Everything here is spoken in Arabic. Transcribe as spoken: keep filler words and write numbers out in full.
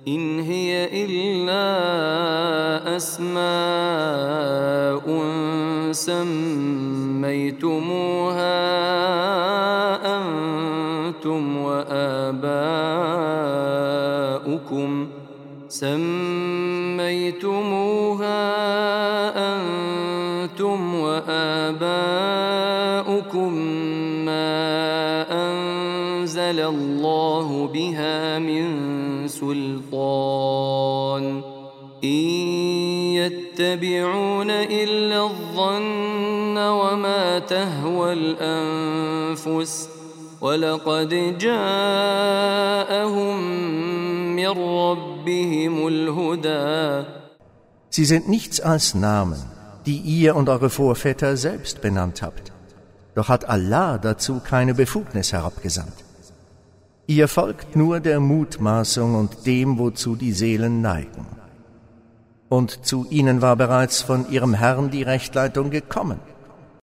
إن هي إلا أسماء سميتموها أنتم وآباؤكم سميتموها أنتم وآباؤكم ما أنزل الله بها من سلطان إن يتبعون إلا الظن وما تهوى الأنفس ولقد جاءهم من ربهم الهدى. Sie sind nichts als Namen, die ihr und eure Vorväter selbst benannt habt. Doch hat Allah dazu keine Befugnis herabgesandt. Ihr folgt nur der Mutmaßung und dem, wozu die Seelen neigen. Und zu ihnen war bereits von ihrem Herrn die Rechtleitung gekommen.